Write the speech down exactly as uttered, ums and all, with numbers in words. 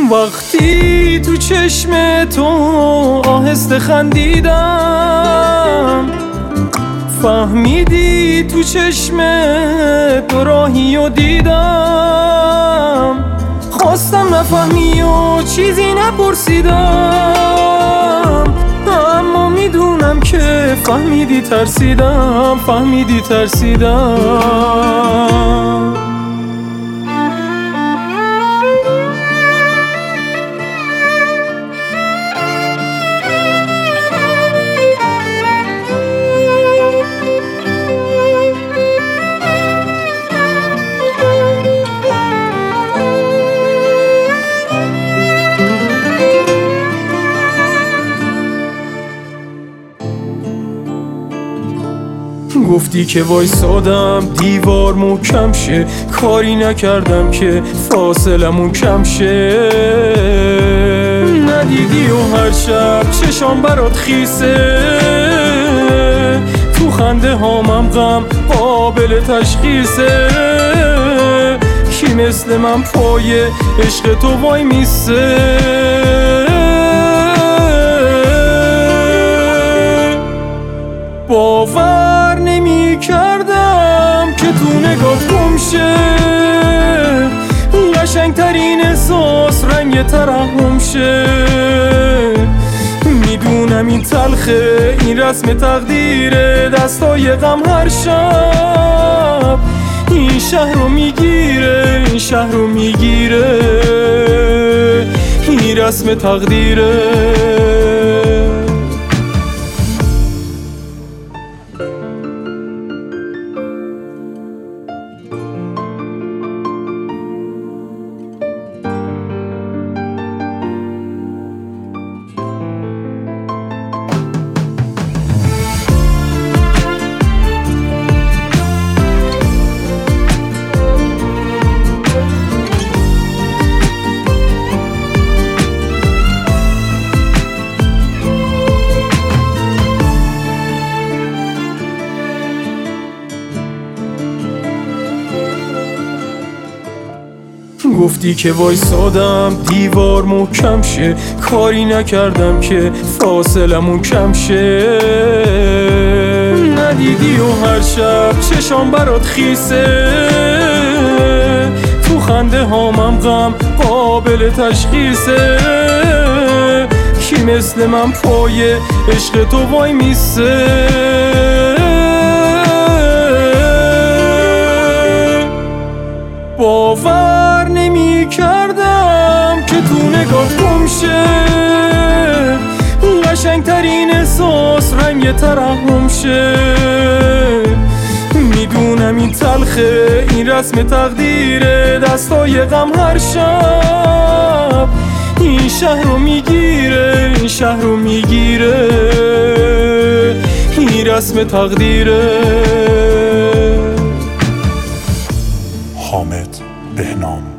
وقتی تو چشم تو آهسته خندیدم، فهمیدی تو چشم تو راهی و دیدم. خواستم نفهمی و چیزی نپرسیدم، اما میدونم که فهمیدی ترسیدم، فهمیدی ترسیدم. گفتی که وایسادم دیوار محکم شه، کاری نکردم که فاصلمون کم شه. ندیدی و هر شب چشام برات خیسه، تو خنده هامم غم قابل تشخیصه. کی مثل من پای عشق تو وای میسه؟ باور نمی کردم که تو نگات گم شه، قشنگ ترین احساس رنگ ترحم شه. میدونم این تلخه، این رسم تقدیره، دستای غم هر شب این شهر رو میگیره، این شهر رو میگیره، این رسم تقدیره. گفتی که وایسادم دیوار محکم شه، کاری نکردم که فاصلمون کم شه. ندیدی و هر شب چشام برات خیسه، تو خنده هامم غم قابل تشخیصه. کی مثل من پای عشق تو وای میسه؟ باور نمی کردم که تو نگات گم شه، قشنگ ترین احساس رنگ ترحم شه. میدونم این تلخه، این رسم تقدیره، دستای غم هر شب این شهر رو میگیره، این شهر رو میگیره، این رسم تقدیره. حامد بهنام